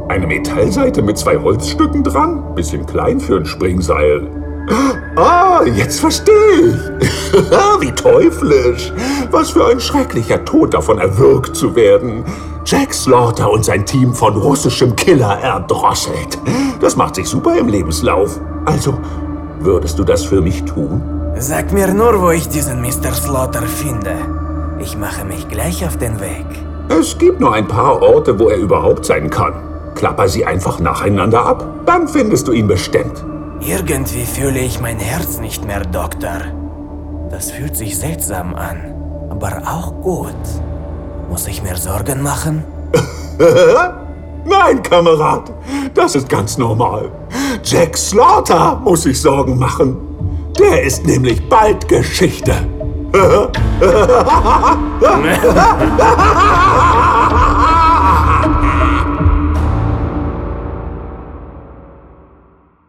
Eine Metallseite mit 2 Holzstücken dran? Bisschen klein für ein Springseil. Ah, jetzt verstehe ich. Wie teuflisch. Was für ein schrecklicher Tod, davon erwürgt zu werden. Jack Slaughter und sein Team von russischem Killer erdrosselt. Das macht sich super im Lebenslauf. Also, würdest du das für mich tun? Sag mir nur, wo ich diesen Mr. Slaughter finde. Ich mache mich gleich auf den Weg. Es gibt nur ein paar Orte, wo er überhaupt sein kann. Klapper sie einfach nacheinander ab, dann findest du ihn bestimmt. Irgendwie fühle ich mein Herz nicht mehr, Doktor. Das fühlt sich seltsam an, aber auch gut. Muss ich mir Sorgen machen? Nein, Kamerad, das ist ganz normal. Jack Slaughter muss sich Sorgen machen. Der ist nämlich bald Geschichte.